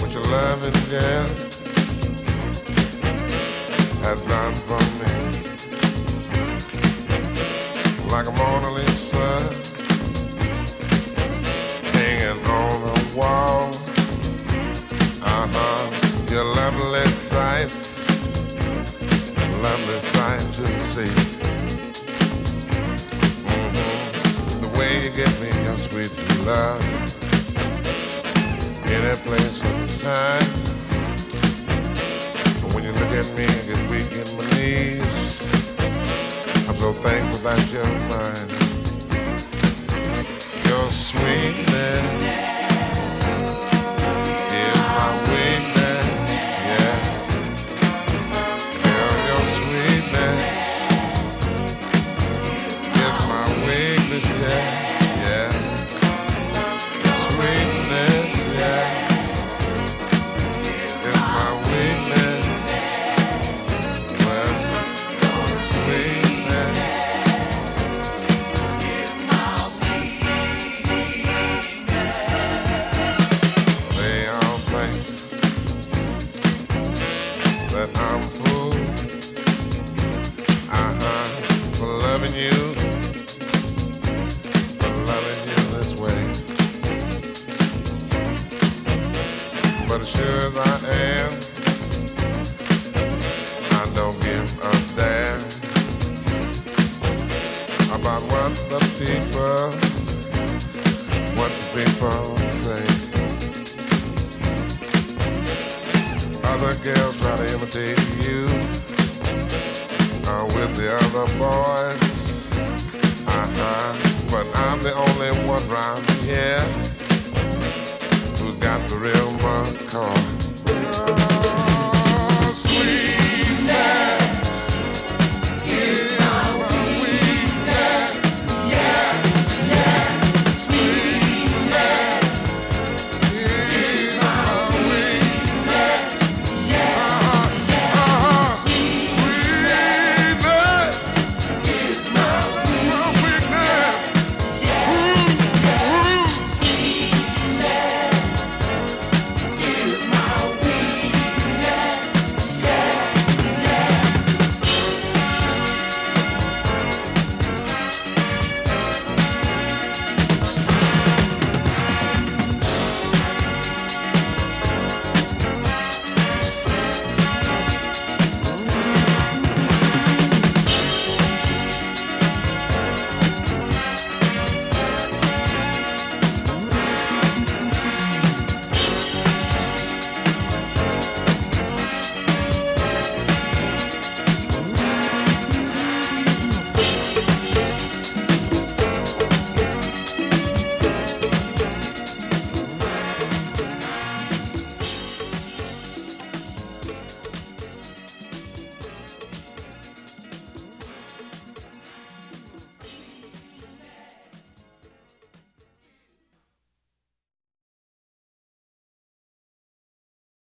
what your loving, yeah, has done for me. Like a Mona Lisa hanging on the wall. Your lovely sight to see. The way you give me your sweet love, any place or time. And when you look at me, I get weak in my knees. I'm so thankful that you're mine. Your sweetness is my weakness, yeah. Girl, your sweetness is my weakness, yeah, yeah. Sweetness, yeah, is my weakness. Well, sweetness. They all think that I'm a fool, for loving you this way. But as sure as I am, I don't give a damn about what the people say. Other girls try to imitate you with the other boys, but I'm the only one round here who's got the real McCoy.